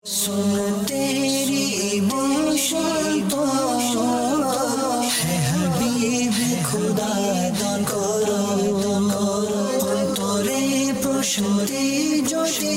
तेरी बसंत है हबीब खुदा दान करो अंतरे प्रशंति जोते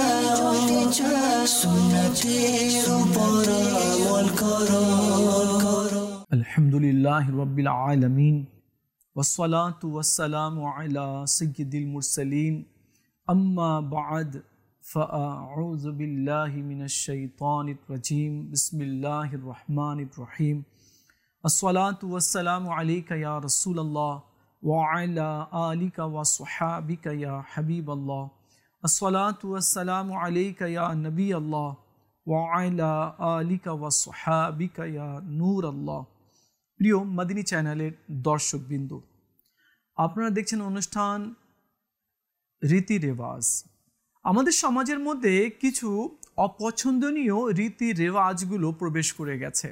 सुन्नतेर ऊपर अमल करो। अल्हम्दुलिल्लाहि रब्बिल आलमीन वस्सलातु वस्सलामु अला सय्यिदिल मुरसलीन अम्मा बाद फ़अऊज़ु बिल्लाहि मिनश शैतानिर रजीम बिस्मिल्लाहिर रहमानिर रहीम अस्सलातु वस्सलामु अलैका या रसूलल्लाह व अला आलिका व स्वहाबिका या हबीबल्लाह अस्सलातु वस्सलामु अलैका या नबी अल्लाह व अला आलिका व स्वहाबिका या नूर अल्लाह। প্রিয় মাদিনী চ্যানেলের দর্শকবৃন্দ, আপনারা দেখছেন অনুষ্ঠান রীতি রেওয়াজ। আমাদের সমাজের মধ্যে কিছু অপছন্দনীয় রীতি রেওয়াজগুলো প্রবেশ করে গেছে।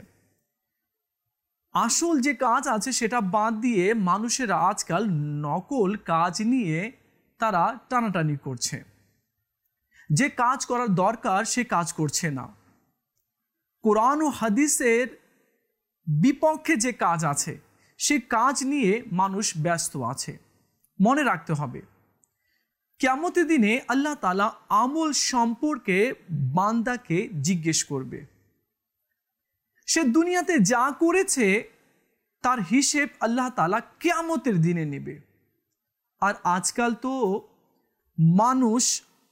আসল যে কাজ আছে সেটা বাদ দিয়ে মানুষেরা আজকাল নকল কাজ নিয়ে তারা টানাটানি করছে। যে কাজ করার দরকার সে কাজ করছে না। কোরআন ও হাদিসের বিপক্ষে যে কাজ আছে সে কাজ নিয়ে মানুষ ব্যস্ত আছে। মনে রাখতে হবে, কিয়ামতের দিনে আল্লাহ তাআলা আমল সম্পর্কে বান্দাকে জিজ্ঞেস করবে। সে দুনিয়াতে যা করেছে তার হিসেব আল্লাহ তাআলা কিয়ামতের দিনে নেবে। আর আজকাল তো মানুষ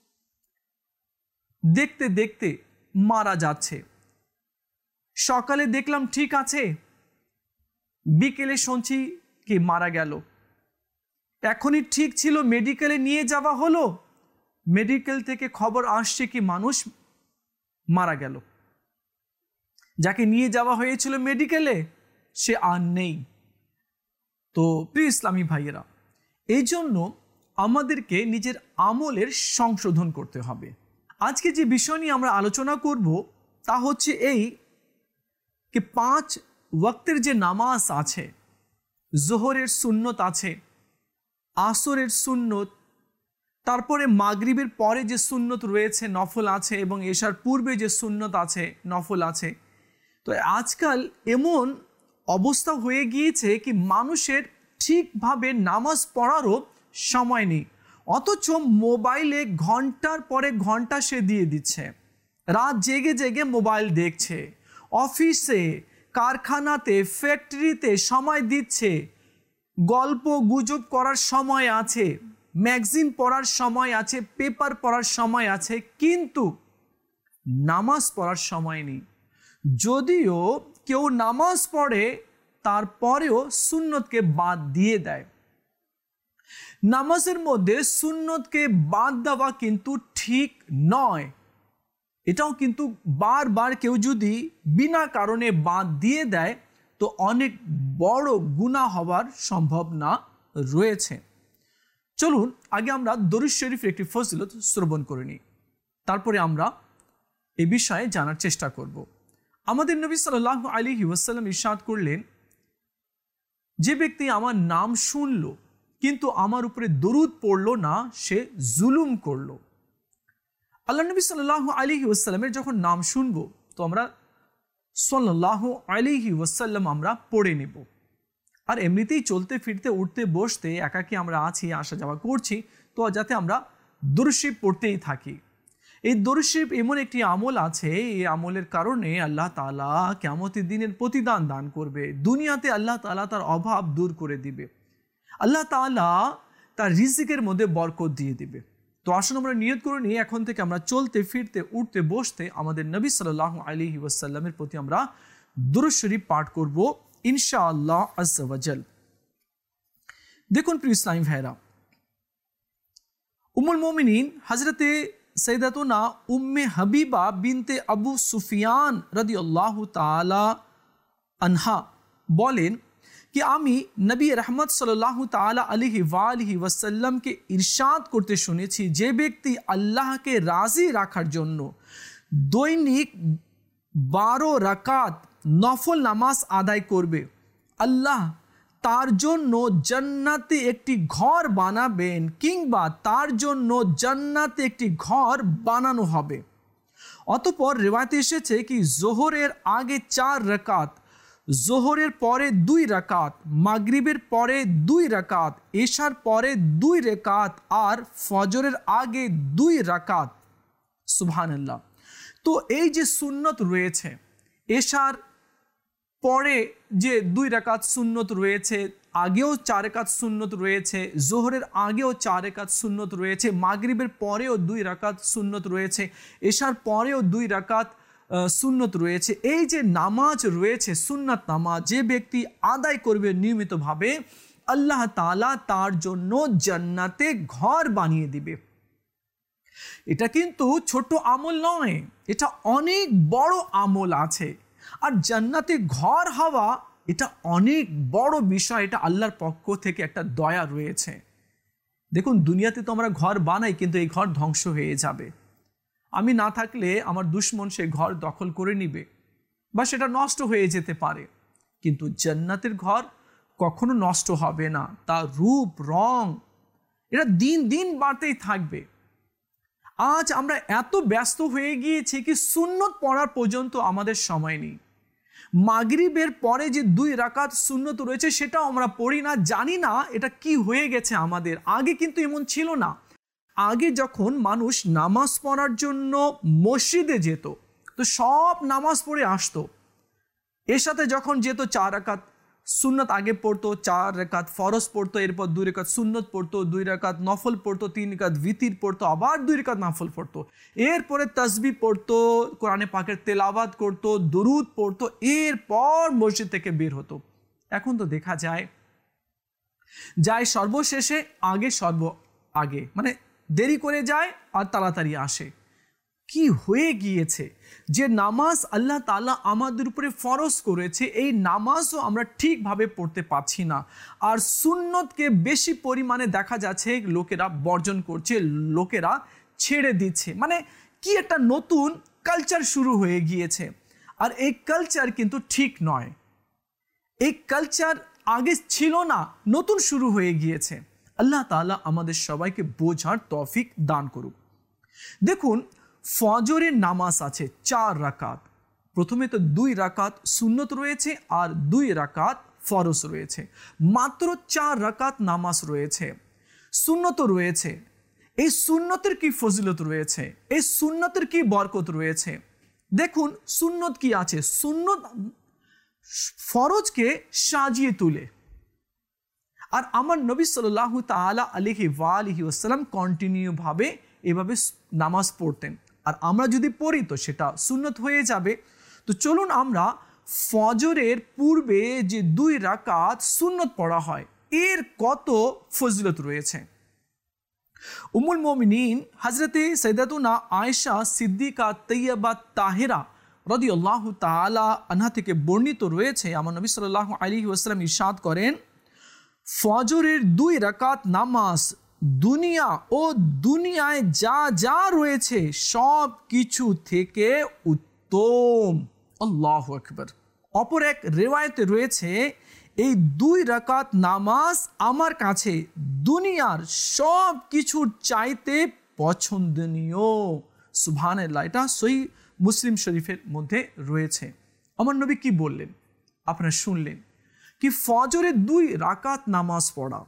দেখতে দেখতে মারা যাচ্ছে। সকালে দেখলাম ঠিক আছে, বিকেলে শুনছি কি মারা গেল। এখনই ঠিক ছিল, মেডিকেলে নিয়ে যাওয়া হলো, মেডিকেল থেকে খবর আসছে কি মানুষ মারা গেল। যাকে নিয়ে যাওয়া হয়েছিল মেডিকেলে সে আর নেই। তো প্রিয় ইসলামী ভাইয়েরা, এই জন্য আমাদেরকে নিজের আমলের সংশোধন করতে হবে। আজকে যে বিষয় নিয়ে আমরা আলোচনা করব তা হচ্ছে এই कि 5 ওয়াক্তের যে নামাজ আছে, জোহরের সুন্নত আছে, আসরের সুন্নত, তারপরে মাগরিবের পরে যে সুন্নত রয়েছে নফল আছে, এবং এশার পূর্বে যে সুন্নত আছে নফল আছে। তো আজকাল এমন অবস্থা হয়ে গিয়েছে কি মানুষের ঠিকভাবে নামাজ পড়ারও সময় নেই, অথচ মোবাইলে ঘন্টার পরে ঘন্টা সে দিয়ে দিচ্ছে। রাত জেগে জেগে মোবাইল দেখছে, অফিসে, কারখানাতে, ফ্যাক্টরিতে সময় দিচ্ছে। গল্প গুজব করার সময় আছে, ম্যাগাজিন পড়ার সময় আছে, পেপার পড়ার সময় আছে, কিন্তু নামাজ পড়ার সময় নেই। যদিও কেউ নামাজ পড়ে তারপরেও সুন্নতকে বাদ দিয়ে দেয়। নামাজের মধ্যে সুন্নতকে বাদ দেওয়া কিন্তু ঠিক নয়। এটাও কিন্তু বারবার কেউ যদি বিনা কারণে বাদ দিয়ে দেয় তো অনেক বড় গুনাহ হওয়ার সম্ভাবনা রয়েছে। চলুন আগে আমরা দরুদ শরীফের একটি ফজিলত শ্রবণ করে নিই, তারপরে আমরা এই বিষয়ে জানার চেষ্টা করব। আমাদের নবী সাল্লাল্লাহু আলাইহি ওয়াসাল্লাম ইরশাদ করলেন, যে ব্যক্তি আমার নাম শুনল কিন্তু আমার উপরে দরুদ পড়ল না সে জুলুম করলো। আল্লাহ নবী সাল্লাল্লাহু আলাইহি ওয়াসাল্লামের যখন নাম শুনবো তো আমরা সাল্লাল্লাহু আলাইহি ওয়াসাল্লাম আমরা পড়ে নেব। আর এমনিতেই চলতে ফিরতে উঠতে বসতে একাকি আমরা আছি, আসা যাওয়া করছি, তো যাতে আমরা দরুদ শরীফ পড়তেই থাকি। এই দরুদ শরীফ এমন একটি আমল আছে, এই আমলের কারণে আল্লাহ তাআলা কিয়ামতের দিনের প্রতিদান দান করবে। দুনিয়াতে আল্লাহ তাআলা তার অভাব দূর করে দিবে, আল্লাহ তাআলা তার রিজিকের মধ্যে বরকত দিয়ে দিবে। তো আসুন আমরা নিয়ত করে নিয়ে এখন থেকে আমরা চলতে ফিরতে উঠতে বসতে আমাদের নবী সাল্লাল্লাহু আলাইহি ওয়াসাল্লামের প্রতি আমরা দরুদ শরীফ পাঠ করব ইনশাআল্লাহ আজ্জা ওয়া জাল। দেখুন প্রিয় ইসলামী ভাইরা, উম্মুল মুমিনিন হযরতে সাইয়্যিদাতুনা উম্মে হাবিবা বিনতে আবু সুফিয়ান রাদিয়াল্লাহু তাআলা আনহা বলেন कि आमी नबी रहमत सल्लल्लाहु ताला अलैहि वसल्लम के इरशाद करते शुनेছি, যে ব্যক্তি আল্লাহকে রাজি রাখার জন্য দৈনিক 12 রাকাত নফল নামাজ আদায় করবে, আল্লাহ তার জন্য জান্নাতে একটি ঘর বানাবেন, কিংবা তার জন্য জান্নাতে একটি ঘর বানানো হবে। অতঃপর রিওয়ায়েতে এসেছে কি জোহরের আগে 4 রাকাত, জোহরের পরে 2 রাকাত, মাগরিবের পরে 2 রাকাত, এশার পরে 2 রাকাত আর ফজরের আগে 2 রাকাত। সুবহানাল্লাহ। তো এই যে সুন্নত রয়েছে, এশার পরে যে 2 রাকাত সুন্নত রয়েছে, আগেও 4 রাকাত সুন্নত রয়েছে, জোহরের আগেও 4 রাকাত সুন্নত রয়েছে, মাগরিবের পরেও 2 রাকাত সুন্নত রয়েছে, এশার পরেও 2 রাকাত সুন্নত রয়েছে। এই যে নামাজ রয়েছে, সুন্নাত নামাজ, যে ব্যক্তি আদায় করবে নিয়মিতভাবে, আল্লাহ তাআলা তার জন্য জান্নাতে ঘর বানিয়ে দিবে। এটা কিন্তু ছোট আমল নয়, এটা অনেক বড় আমল আছে। আর জান্নাতে ঘর হওয়া এটা অনেক বড় বিষয়, এটা আল্লাহর পক্ষ থেকে একটা দয়া রয়েছে। দেখুন, দুনিয়াতে তো আমরা ঘর বানাই, কিন্তু এই ঘর ধ্বংস হয়ে যাবে। আমি না থাকলে আমার দুশমন সেই ঘর দখল করে নিবে বা সেটা নষ্ট হয়ে যেতে পারে, কিন্তু জান্নাতের ঘর কখনো নষ্ট হবে না। তার রূপ রং এটা দিন দিন বাড়তেই থাকবে। আজ আমরা এত ব্যস্ত হয়ে গিয়েছি কি সুন্নত পড়ার পর্যন্ত আমাদের সময় নেই। মাগরিবের পরে যে 2 রাকাত সুন্নত রয়েছে সেটাও আমরা পড়ি না, জানি না এটা কি হয়ে গেছে আমাদের। আগে কিন্তু এমন ছিল না। আগে যখন মানুষ নামাজ পড়ার জন্য মসজিদে যেত, তো সব নামাজ পড়ে আসতো। এর সাথে যখন যেত 4 রাকাত সুন্নত আগে পড়তো, 4 রাকাত ফরজ পড়তো, এরপর 2 রাকাত সুন্নত পড়তো, 2 রাকাত নফল পড়তো, 3 রাকাত ভিতির পড়তো, আবার 2 রাকাত নফল পড়তো, এরপরে তাসবিহ পড়তো, কোরআনে পাকের তেলাওয়াত করতো, দুরুদ পড়তো, এরপর মসজিদ থেকে বের হতো। এখন তো দেখা যায় সর্বশেষে, আগে মানে দেরি করে যায় আর তাড়াতাড়ি আসে। কি হয়ে গিয়েছে যে নামাজ আল্লাহ তাআলা আমাদের উপরে ফরজ করেছে, এই নামাজও আমরা ঠিকভাবে পড়তে পারছি না। আর সুন্নতকে বেশি পরিমাণে দেখা যাচ্ছে লোকেরা বর্জন করছে, লোকেরা ছেড়ে দিচ্ছে। মানে কি একটা নতুন কালচার শুরু হয়ে গিয়েছে। আর এই কালচার কিন্তু ঠিক নয়। এই কালচার আগে ছিল না, নতুন শুরু হয়ে গিয়েছে। আল্লাহ তাআলা আমাদের সবাইকে বোঝার তৌফিক দান করুক। দেখুন, ফজরের নামাজ আছে 4 রাকাত। প্রথমে তো 2 রাকাত সুন্নত রয়েছে আর 2 রাকাত ফরজ রয়েছে। মাত্র 4 রাকাত নামাজ রয়েছে, সুন্নত রয়েছে। এই সুন্নতের কি ফজিলত রয়েছে, এই সুন্নতের কি বরকত রয়েছে। দেখুন, সুন্নত কি আছে। সুন্নত ফরজকে সাজিয়ে তুলে। আর আমার নবী সাল্লাল্লাহু তাআলা আলাইহি ওয়া আলিহি ওয়াসাল্লাম কন্টিনিউ ভাবে এভাবে নামাজ পড়তেন। আর আমরা যদি পড়ি তো সেটা সুন্নত হয়ে যাবে। তো চলুন আমরা ফজরের পূর্বে যে 2 রাকাত সুন্নত পড়া হয়, এর কত ফজিলত রয়েছে। উম্মুল মুমিনিন হযরতে সাইয়্যিদাতুনা আয়েশা সিদ্দিকা তাইয়্যিবা তাহেরা রাদিয়াল্লাহু তাআলা আনহা থেকে বর্ণিত রয়েছে, আমার নবী সাল্লাল্লাহু আলাইহি ওয়াসাল্লাম ইরশাদ করেন, ফজরের 2 রাকাত নামাজ দুনিয়া ও দুনিয়ায় যা যা রয়েছে সব কিছু থেকে উত্তম। আল্লাহু আকবার। অপর এক রিওয়ায়াতে রয়েছে, এই 2 রাকাত নামাজ আমার কাছে দুনিয়ার সব কিছুর চাইতে পছন্দনীয়। সুবহানাল্লাহ। এটা সহিহ মুসলিম শরীফের মধ্যে রয়েছে। আমার নবী কি বললেন আপনারা শুনলেন, কি ফজরে 2 রাকাত নামাজ পড়া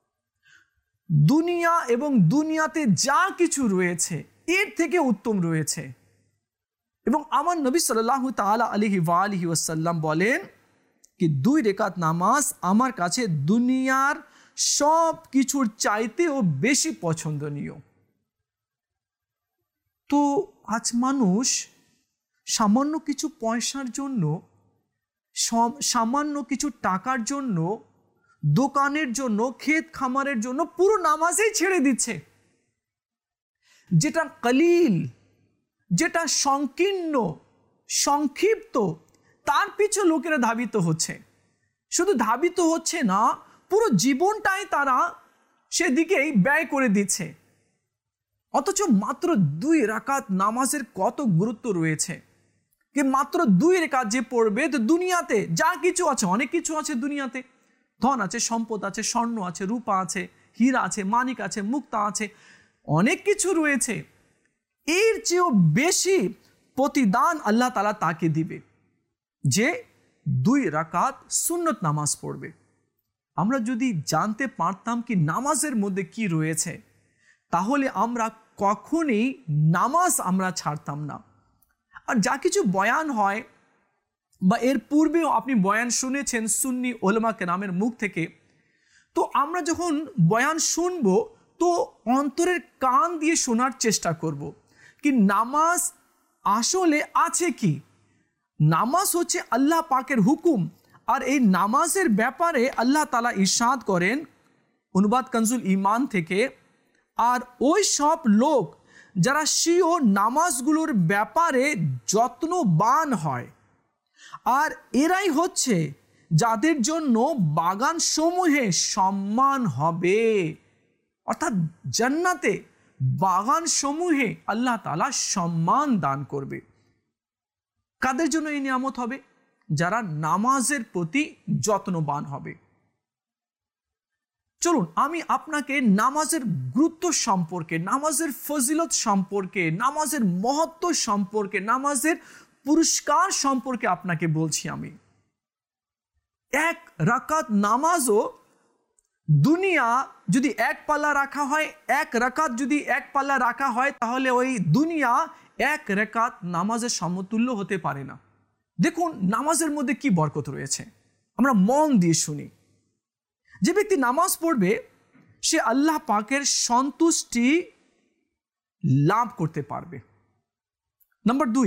দুনিয়া এবং দুনিয়াতে যা কিছু রয়েছে এর থেকে উত্তম রয়েছে। এবং আমার নবী সাল্লাল্লাহু তাআলা আলাইহি ওয়া আলিহি ওয়াসাল্লাম বলেন কি 2 রাকাত নামাজ আমার কাছে দুনিয়ার সব কিছুর চাইতেও বেশি পছন্দনীয়। তো আজ মানুষ সামান্য কিছু পয়সার জন্য, সামান্য কিছু টাকার জন্য, দোকানের জন্য, ক্ষেত খামারের জন্য পুরো নামাজই ছেড়ে দিচ্ছে। যেটা কলিল, যেটা সংকীর্ণ, সংক্ষিপ্ত, তার পিছু লোকেরা ধাবিত হচ্ছে। শুধু ধাবিত হচ্ছে না, পুরো জীবনটাই তারা সেদিকেই ব্যয় করে দিচ্ছে। অথচ মাত্র 2 রাকাত নামাজের কত গুরুত্ব রয়েছে। যে মাত্র 2 রাকাত যে পড়বে, তো দুনিয়াতে যা কিছু আছে, অনেক কিছু আছে দুনিয়াতে, ধন আছে, সম্পদ আছে, স্বর্ণ আছে, রূপা আছে, হীরা আছে, মানিক আছে, মুক্তা আছে, অনেক কিছু রয়েছে। এর চেয়েও বেশি প্রতিদান আল্লাহ তাআলা তাকে দিবে যে 2 রাকাত সুন্নত নামাজ পড়বে। আমরা যদি জানতে পারতাম কি নামাজের মধ্যে কি রয়েছে, তাহলে আমরা কখনই নামাজ আমরা ছাড়তাম না। আর যা কিছু বয়ান হয় বা এর পূর্বেও আপনি বয়ান শুনেছেন সুন্নি ওলামা কেরামের মুখ থেকে, তো আমরা যখন বয়ান শুনব তো অন্তরের কান দিয়ে শোনার চেষ্টা করব কি নামাজ আসলে আছে কি। নামাজ হচ্ছে আল্লাহ পাকের হুকুম, আর এই নামাজের ব্যাপারে আল্লাহ তাআলা ইরশাদ করেন অনুবাদ কনজুল ঈমান থেকে, আর ওই সব লোক যারা স্বীয় নামাজগুলোর ব্যাপারে যত্নবান হয়, আর এরাই হচ্ছে যাদের জন্য বাগান সমূহে সম্মান হবে। অর্থাৎ জান্নাতে বাগান সমূহে আল্লাহ তাআলা সম্মান দান করবে। কাদের জন্য এই নিয়ামত হবে? যারা নামাজের প্রতি যত্নবান হবে। চলুন আমি আপনাকে নামাজের গুরুত্ব সম্পর্কে, নামাজের ফজিলত সম্পর্কে, নামাজের মহত্ব সম্পর্কে, নামাজের পুরস্কার সম্পর্কে আপনাকে বলছি। আমি 1 রাকাত নামাজও দুনিয়া যদি 1 পাল্লা রাখা হয়, 1 রাকাত যদি 1 পাল্লা রাখা হয়, তাহলে ওই দুনিয়া 1 রাকাত নামাজের সমতুল্য হতে পারে না। দেখুন নামাজের মধ্যে কি বরকত রয়েছে, আমরা মন দিয়ে শুনি। যে ব্যক্তি নামাজ পড়বে সে আল্লাহ পাকের সন্তুষ্টি লাভ করতে পারবে। নাম্বার 2,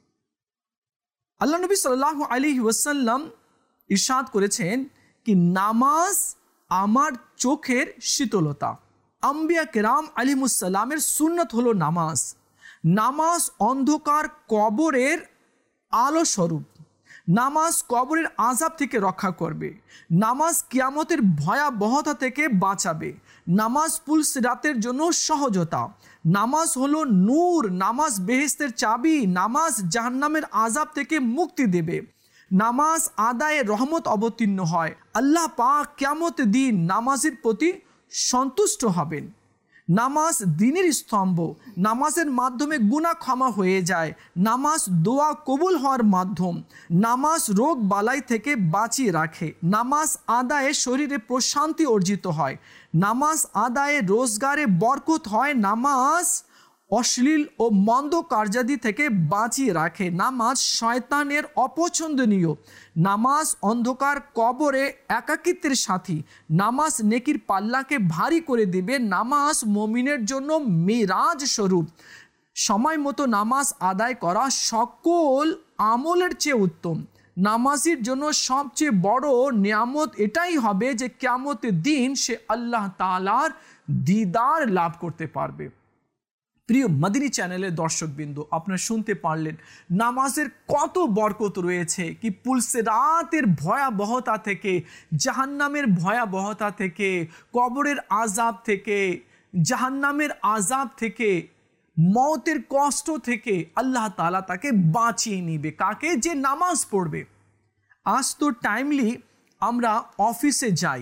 আল্লাহ নবী সাল্লাল্লাহু আলাইহি ওয়াসাল্লাম ইরশাদ করেছেন কি নামাজ আমার চোখের শীতলতা। আম্বিয়া কেরাম আলাইহিমুস সালামের সুন্নত হলো নামাজ। নামাজ অন্ধকার কবরের আলো স্বরূপ। নামাজ কবরের আযাব থেকে রক্ষা করবে। নামাজ কিয়ামতের ভয়াবহতা থেকে বাঁচাবে। নামাজ পুল সিরাতের জন্য সহজতা। নামাজ হলো নূর। নামাজ বেহেশতের চাবি। নামাজ জাহান্নামের আযাব থেকে মুক্তি দেবে। নামাজ আদায়ে রহমত অবতীর্ণ হয়। আল্লাহ পাক কিয়ামতের দিন নামাজের প্রতি সন্তুষ্ট হবেন। নামাজ দ্বীনের স্তম্ভ। নামাজের মাধ্যমে গুনাহ ক্ষমা হয়ে যায়। নামাজ দোয়া কবুল হওয়ার মাধ্যম। নামাজ রোগ বালাই থেকে বাঁচিয়ে রাখে। নামাজ আদায়ে শরীরে প্রশান্তি অর্জিত হয়। নামাজ আদায়ে রোজগারে বরকত হয়। নামাজ অশ্লীল ও মন্দ কার্যাদি থেকে বাঁচিয়ে রাখে। নামাজ শয়তানের অপছন্দনীয়। নামাজ অন্ধকার কবরে একাকিত্বের সাথী। নামাজ নেকির পাল্লাকে ভারী করে দিবে। নামাজ মুমিনের জন্য মিরাজ স্বরূপ। সময় মতো নামাজ আদায় করা সকল আমলের চেয়ে উত্তম। নামাজির জন্য সবচেয়ে বড় নিয়ামত এটাই হবে যে কিয়ামতের দিন সে আল্লাহ তাআলার দিদার লাভ করতে পারবে। প্রিয় মাদিনী চ্যানেলের দর্শকবৃন্দ, আপনারা শুনতে পারলেন নামাজের কত বরকত রয়েছে। কি পুলসিরাতের ভয়াবহতা থেকে, জাহান্নামের ভয়াবহতা থেকে, কবরের আযাব থেকে, জাহান্নামের আযাব থেকে, মওতের কষ্ট থেকে আল্লাহ তাআলা তাকে বাঁচিয়ে নিবে। কাকে? যে নামাজ পড়বে। আজ তো টাইমলি আমরা অফিসে যাই,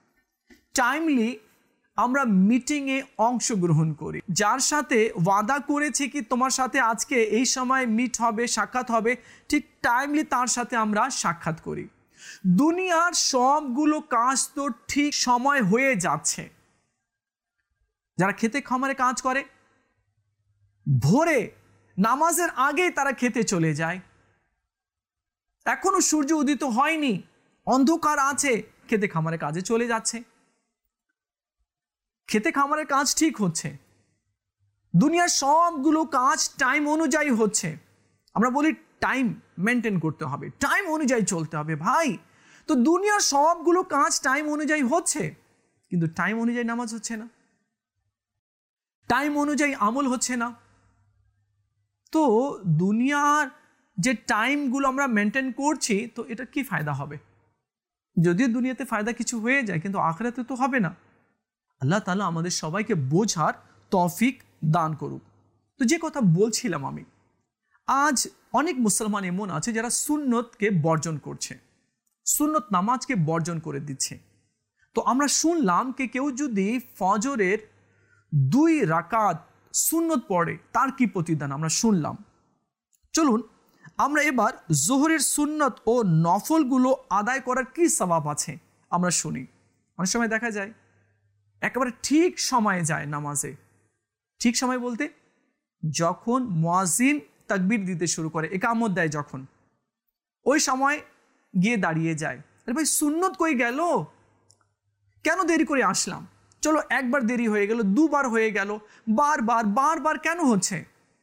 টাইমলি আমরা মিটিংয়ে অংশগ্রহণ করি। যার সাথে ওয়াদা করেছি কি তোমার সাথে আজকে এই সময় মিট হবে, সাক্ষাৎ হবে, ঠিক টাইমলি তার সাথে আমরা সাক্ষাৎ করি। দুনিয়ার সবগুলো কাজ তো ঠিক সময় হয়ে যাচ্ছে। যারা খেতে খামারে কাজ করে ভোরে নামাজের আগেই তারা খেতে চলে যায়। এখনো সূর্য উদিত হয়নি, অন্ধকার আছে, খেতে খামারে কাজে চলে যাচ্ছে। খেতে খামারের কাজ ঠিক হচ্ছে। দুনিয়ার সবগুলো কাজ টাইম অনুযায়ী হচ্ছে। আমরা বলি টাইম মেনটেন করতে হবে, টাইম অনুযায়ী চলতে হবে। ভাই, তো দুনিয়ার সবগুলো কাজ টাইম অনুযায়ী হচ্ছে, কিন্তু টাইম অনুযায়ী নামাজ হচ্ছে না, টাইম অনুযায়ী আমল হচ্ছে না। তো দুনিয়ার যে টাইমগুলো আমরা মেনটেন করছি, তো এটা কি ফায়দা হবে? যদিও দুনিয়াতে ফায়দা কিছু হয়ে যায়, কিন্তু আখিরাতে তো হবে না। আল্লাহ তাআলা আমাদের সবাইকে বোঝার তৌফিক দান করুক। তো যে কথা বলছিলাম আমি, আজ অনেক মুসলমান এমন আছে যারা সুন্নতকে বর্জন করছে, সুন্নত নামাজকে বর্জন করে দিচ্ছে। তো আমরা শুনলাম যে কেউ যদি ফজরের 2 রাকাত সুন্নত পড়ে তার কি প্রতিদান, আমরা শুনলাম। চলুন আমরা এবার জোহরের সুন্নত ও নফলগুলো আদায় করার কি সওয়াব আছে আমরা শুনি। অনেক সময় দেখা যায় একেবারে ঠিক সময়ে যায় নামাজে। ঠিক সময় বলতে যখন মুয়াজ্জিন তাকবীর দিতে শুরু করে, ইকামত দেয় যখন, ওই সময় গিয়ে দাঁড়িয়ে যায়। আরে ভাই সুন্নত কই গেল, কেন দেরি করে আসলাম? চলো একবার দেরি হয়ে গেল, দুবার হয়ে গেল, বারবার কেন হচ্ছে?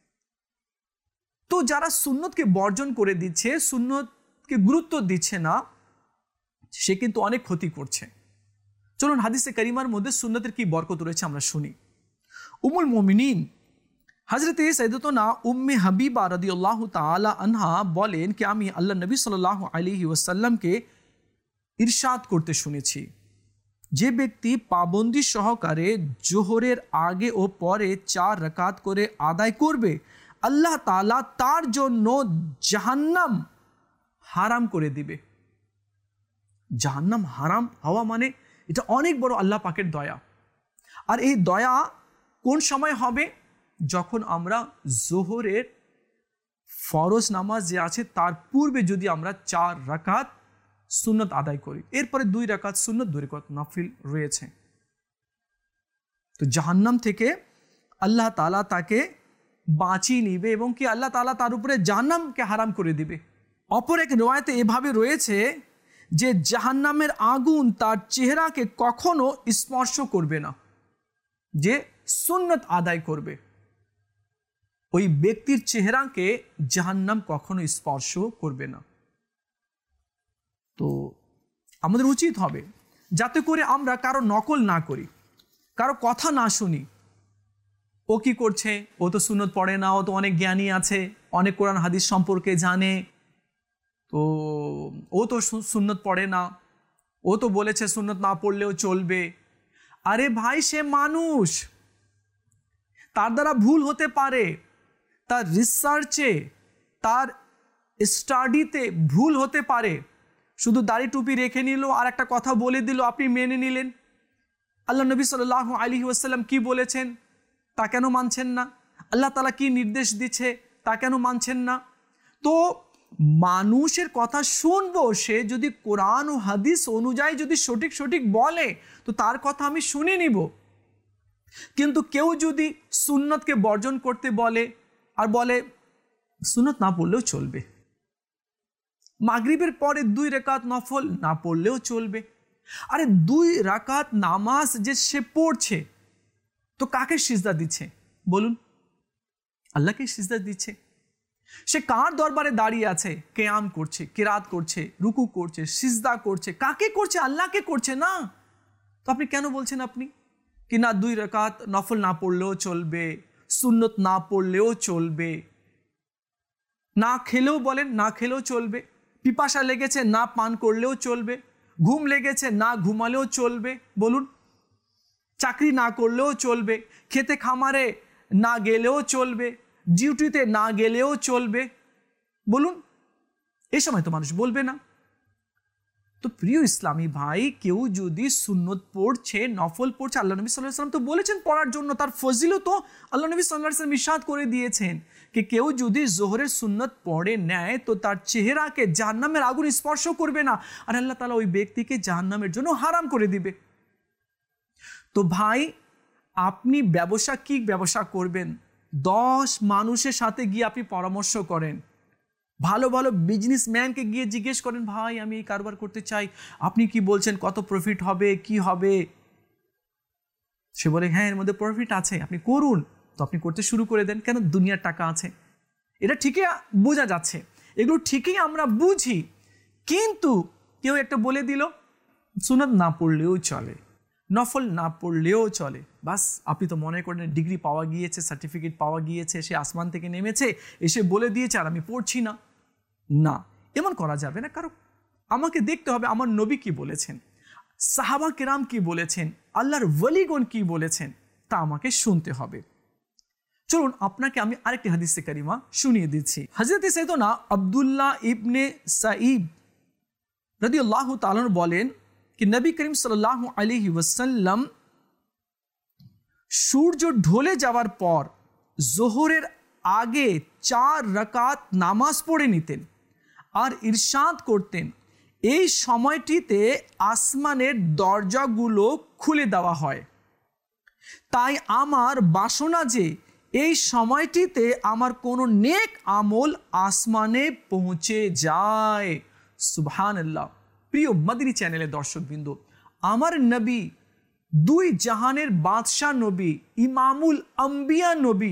তো যারা সুন্নতকে বর্জন করে দিচ্ছে, সুন্নতকে গুরুত্ব দিচ্ছে না, সে কিন্তু অনেক ক্ষতি করছে। চলুন হাদিসে কারিমার মধ্যে সুন্নতের কি বরকত রয়েছে আমরা শুনি। উম্মুল মুমিনিন হযরতে সাইয়্যিদাতুনা উম্মে হাবিবা রাদিয়াল্লাহু তাআলা আনহা বলেন কি আমি আল্লাহ নবী সাল্লাল্লাহু আলাইহি ওয়াসাল্লামকে ইরশাদ করতে শুনেছি, যে ব্যক্তি পাবন্দি সহকারে জোহরের আগে ও পরে 4 রাকাত করে আদায় করবে, আল্লাহ তাআলা তার জন্য জাহান্নাম হারাম করে দিবে। জাহান্নাম হারাম হওয়া মানে এটা অনেক বড় আল্লাহ পাকের দয়া। আর এই দয়া কোন সময় হবে? যখন আমরা জোহরের ফরজ নামাজ যে আছে তার পূর্বে যদি আমরা 4 রাকাত সুন্নত আদায় করি, এরপরে 2 রাকাত সুন্নত, 2 রাকাত নফল রয়েছে, তো জাহান্নাম থেকে আল্লাহ তাআলা তাকে বাঁচিয়ে নিবে এবং কি আল্লাহ তাআলা তার উপরে জাহান্নামকে হারাম করে দিবে। অপর এক riwayate এভাবে রয়েছে যে জাহান্নামের আগুন তার চেহারাকে কখনো স্পর্শ করবে না। যে সুন্নত আদায় করবে ওই ব্যক্তির চেহারাকে জাহান্নাম কখনো স্পর্শ করবে না। তো আমাদের উচিত হবে যাতে করে আমরা কারো নকল না করি, কারো কথা না শুনি। ও কি করছে, ও তো সুন্নত পড়ে না, ও তো অনেক জ্ঞানী আছে, অনেক কোরআন হাদিস সম্পর্কে জানে, তো ও তো সুন্নত পড়ে না, ও তো বলেছে সুন্নত না পড়লেও চলবে। আরে ভাই, সে মানুষ, তার দ্বারা ভুল হতে পারে, তার রিসার্চে, তার স্টাডিতে ভুল হতে পারে। শুধু দাড়ি টুপি রেখে নিল আর একটা কথা বলে দিল, আপনি মেনে নিলেন। আল্লাহ নবী সাল্লাল্লাহু আলাইহি ওয়াসাল্লাম কি বলেছেন তা কেন মানছেন না? আল্লাহ তাআলা কি নির্দেশ দিচ্ছে তা কেন মানছেন না? তো মানুষের কথা শুনবো, সে যদি কোরআন ও হাদিস অনুযায়ী যদি সঠিক বলে তো তার কথা আমি শুনে নিব। কিন্তু কেউ যদি সুন্নতকে বর্জন করতে বলে আর বলে সুন্নত না পড়লেও চলবে, মাগরিবের পরে 2 রাকাত নফল না পড়লেও চলবে। আরে 2 রাকাত নামাজ যে সে পড়ছে তো কাকে সিজদা দিচ্ছে বলুন? আল্লাহকে সিজদা দিচ্ছে। সে কার দরবারে দাঁড়িয়ে আছে? কিয়াম করছে, কিরাত করছে, রুকু করছে, সিজদা করছে। কাকে করছে? আল্লাহকে করছে না। তো আপনি কেন বলছেন আপনি কি না 2 রাকাত নফল না পড়লেও চলবে, সুন্নত না পড়লেও চলবে, না খেলেও বলেন না খেলেও চলবে, পিপাসা লেগেছে না পান করলেও চলবে, ঘুম লেগেছে না ঘুমালেও চলবে বলুন, চাকরি না করলেও চলবে, খেতে খামারে না গেলেও চলবে, ডিউটিতে না গেলেও চলবে বলুন? এই সময় তো মানুষ বলবে না। তো প্রিয় ইসলামী ভাই, কেউ যদি সুন্নত পড়ছে, নফল পড়ছে, আল্লাহ নবী সাল্লাল্লাহু আলাইহি ওয়াসাল্লাম তো বলেছেন পড়ার জন্য, তার ফজিলত আল্লাহ নবী সাল্লাল্লাহু আলাইহি ওয়াসাল্লাম ইরশাদ করে দিয়েছেন कि কেউ যদি জোহরের সুন্নত পড়ে নেয় তো তার চেহারাকে জাহান্নামের আগুন স্পর্শ করবে না, আর আল্লাহ তাআলা ওই ব্যক্তিকে জাহান্নামের জন্য হারাম করে দিবে। তো ভাই, আপনি কি ব্যবসা করবেন? 10 মানুষের সাথে গিয়ে আপনি পরামর্শ করেন, ভালো বিজনেসম্যানকে গিয়ে জিজ্ঞেস করেন, ভাই আমি এই কারবার করতে চাই, আপনি কি বলছেন, কত প্রফিট হবে, কি হবে? সে বলে হ্যাঁ এর মধ্যে প্রফিট আছে, আপনি করুন। তো আপনি করতে শুরু করে দেন। কেন? দুনিয়ার টাকা আছে, এটা ঠিকই বোঝা যাচ্ছে, এগুলো ঠিকই আমরা বুঝি। কিন্তু কেউ একটা বলে দিল সুন্নত না পড়লেও চলে, নফল না পড়লেও চলে, বাস আপনি তো মনে করেন ডিগ্রি পাওয়া গিয়েছে, সার্টিফিকেট পাওয়া গিয়েছে, সে আসমান থেকে নেমেছে, এসে বলে দিয়েছে আর আমি পড়ছি না। না, এমন করা যাবে না। কারণ আমাকে দেখতে হবে আমার নবী কি বলেছেন, সাহাবা কেরাম কি বলেছেন, আল্লাহর ওয়ালিগণ কি বলেছেন, তা আমাকে শুনতে হবে। চলুন আপনাকে আমি আরেকটি হাদিসে কারিমা শুনিয়ে দিচ্ছি। হযরত সাইয়্যিদনা আব্দুল্লাহ ইবনে সাঈদ রাদিয়াল্লাহু তাআলা বলেন कि नबी करीम सल्लल्लाहु अलैहि वसल्लम সূর্য ঢলে যাওয়ার পর জোহরের আগে 4 রাকাত নামাজ পড়ে নিতেন আর ইরশাদ করতেন, এই সময়টিতে আসমানের দরজাগুলো খুলে দেওয়া হয়। তাই আমার বাসনা যে এই সময়টিতে আমার কোনো নেক আমল আসমানে পৌঁছে যায়। সুবহানাল্লাহ। প্রিয় মদিনী চ্যানেলের দর্শকবৃন্দ, আমার নবী, 2 জাহানের বাদশাহ নবী, ইমামুল আম্বিয়া নবী,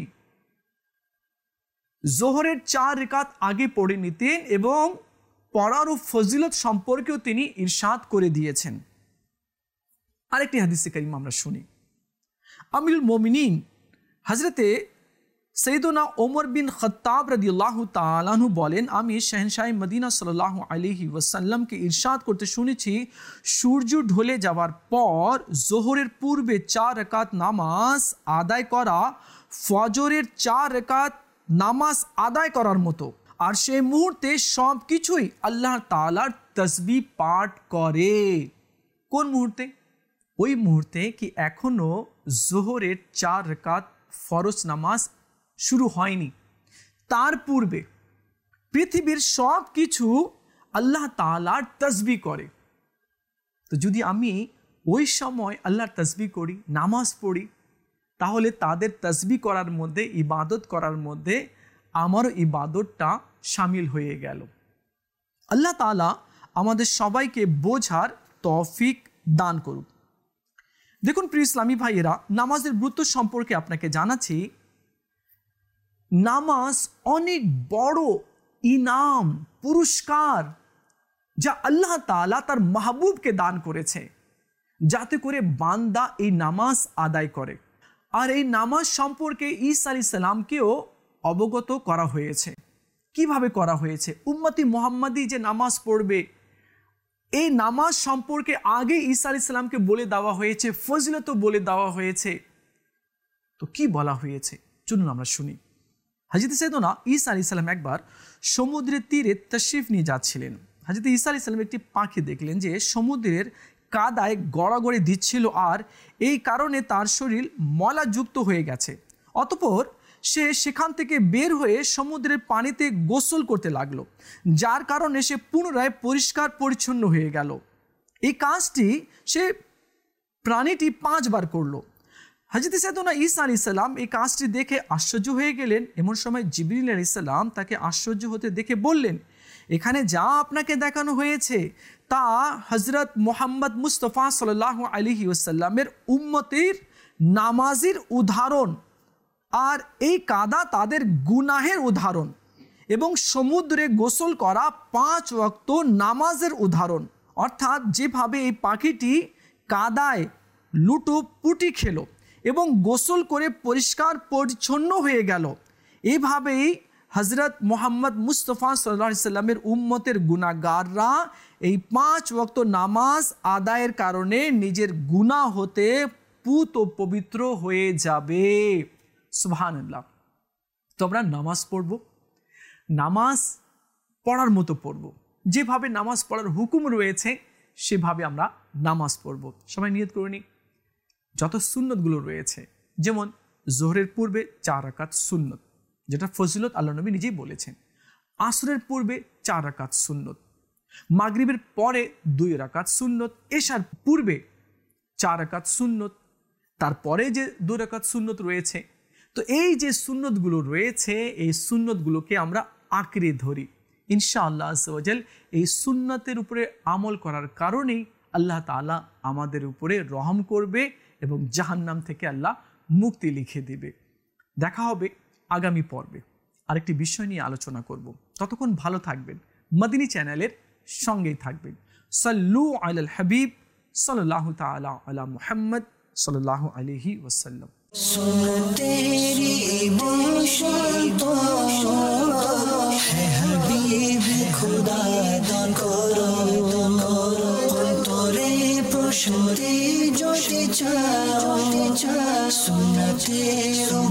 জোহরের 4 রাকাত আগে পড়ে নিতেন এবং পড়ার ও ফজিলত সম্পর্কেও তিনি ইরশাদ করে দিয়েছেন। আরেকটি হাদিসে কারিমা আমরা শুনি। আমিরুল মুমিনিন হযরতে সৈয়দনা ওমর বিন খাত্তাব রাদিয়াল্লাহু তাআলা আনহু বলেন, আমি শাহনশাহ মদিনা সাল্লাল্লাহু আলাইহি ওয়াসাল্লামকে ইরশাদ করতে শুনেছি, সূর্য ঢলে যাওয়ার পর জোহরের পূর্বে 4 রাকাত নামাজ আদায় করা ফজরের 4 রাকাত নামাজ আদায় করার মতো, আর সেই মুহূর্তে সব কিছুই আল্লাহ তাআলার তাসবিহ পাঠ করে। কোন মুহূর্তে? ওই মুহূর্তে কি এখনো জোহরের 4 রাকাত ফরজ নামাজ শুরু হয়নি, তার পূর্বে পৃথিবীর সব কিছু আল্লাহ তাআলার তাসবিহ করে। তো যদি আমি ওই সময় আল্লাহর তাসবিহ করি, নামাজ পড়ি, তাহলে তাদের তাসবিহ করার মধ্যে, ইবাদত করার মধ্যে আমারও ইবাদতটা শামিল হয়ে গেল। আল্লাহ তাআলা আমাদের সবাইকে বোঝার তৌফিক দান করুক। দেখুন প্রিয় ইসলামী ভাইয়েরা, নামাজের গুরুত্ব সম্পর্কে আপনাকে জানাচ্ছি। নামাজ অনেক বড় ইনাম, পুরস্কার, যা আল্লাহ তাআলা তার মাহবুবকে দান করেছে, যাতে করে বান্দা এই নামাজ আদায় করে। আর এই নামাজ সম্পর্কে ঈসা আলাইহিস সালামকেও অবগত করা হয়েছে। কিভাবে করা হয়েছে? উম্মতি মুহাম্মাদি যে নামাজ পড়বে, এই নামাজ সম্পর্কে আগে ঈসা আলাইহিস সালামকে বলে দেওয়া হয়েছে, ফজিলতও বলে দেওয়া হয়েছে। তো কি বলা হয়েছে চলুন আমরা শুনি। হযরত সাইয়েদনা ঈসা আলাইহিস সালাম একবার সমুদ্রের তীরে তাশরিফ নিয়ে যাচ্ছিলেন। হযরত ঈসা আলাইহিস সালাম একটি পাখি দেখলেন যে সমুদ্রের কাদায় গড়াগড়ি দিচ্ছিল, আর এই কারণে তার শরীর ময়লাযুক্ত হয়ে গেছে। অতঃপর সে সেখান থেকে বের হয়ে সমুদ্রের পানিতে গোসল করতে লাগলো, যার কারণে সে পুনরায় পরিষ্কার পরিচ্ছন্ন হয়ে গেল। এই কাজটি সে প্রাণীটি 5 বার করলো। হযরত সাইয়েদনা ঈসা আলাইহিস সালাম এই কাজটি দেখে আশ্চর্য হয়ে গেলেন। এমন সময় জিবরিল আলাইহিস সালাম তাকে আশ্চর্য হতে দেখে বললেন, এখানে যা আপনাকে দেখানো হয়েছে তা হযরত মুহাম্মদ মুস্তাফা সাল্লাল্লাহু আলাইহি ওয়াসাল্লামের উম্মতের নামাজের উদাহরণ, আর এই কাদা তাদের গুনাহের উদাহরণ, এবং সমুদ্রে গোসল করা 5 ওয়াক্ত নামাজের উদাহরণ। অর্থাৎ যেভাবে এই পাখিটি কাদায় লুটোপুটি খেলো এবং গোসল করে পরিষ্কার পরিচ্ছন্ন হয়ে গেল, এইভাবেই হযরত মুহাম্মদ মুস্তাফা সাল্লাল্লাহু আলাইহি সাল্লামের উম্মতের গুনাহগাররা এই 5 ওয়াক্ত নামাজ আদায়ের কারণে নিজের গুনাহ হতে পুত ও পবিত্র হয়ে যাবে। সুবহানাল্লাহ। তো আমরা নামাজ পড়ব, নামাজ পড়ার মতো পড়ব, যেভাবে নামাজ পড়ার হুকুম রয়েছে সেভাবে আমরা নামাজ পড়ব। সবাই নিয়ত করে নিই। যত সুন্নতগুলো রয়েছে, যেমন জোহরের পূর্বে 4 রাকাত সুন্নত, যেটা ফজিলত আল্লাহ নবী নিজেই বলেছেন। আসরের পূর্বে 4 রাকাত সুন্নত, মাগরিবের পরে 2 রাকাত সুন্নত, এশার পূর্বে 4 রাকাত সুন্নত, তারপরে যে 2 রাকাত সুন্নত রয়েছে। তো এই যে সুন্নতগুলো রয়েছে, এই সুন্নতগুলোকে আমরা আঁকড়ে ধরি। ইনশাআল্লাহ আযজা ওয়া জাল এই সুন্নতের উপরে আমল করার কারণেই আল্লাহ তাআলা আমাদের উপরে রহম করবে এবং জাহান্নাম থেকে আল্লাহ মুক্তি লিখে দিবে। দেখা হবে আগামী পর্বে, আরেকটি বিষয় নিয়ে আলোচনা করব। ততক্ষণ ভালো থাকবেন, মদিনী চ্যানেলের সঙ্গেই থাকবেন। সাল্লু আলাল হাবিব সাল্লাল্লাহু তাআলা আলা মুহাম্মদ সাল্লাল্লাহু আলাইহি ওয়াসাল্লাম। तेरी बसंत है हबीब खुदा दान करो अंतरे प्रशंति ज्योति चा सुनते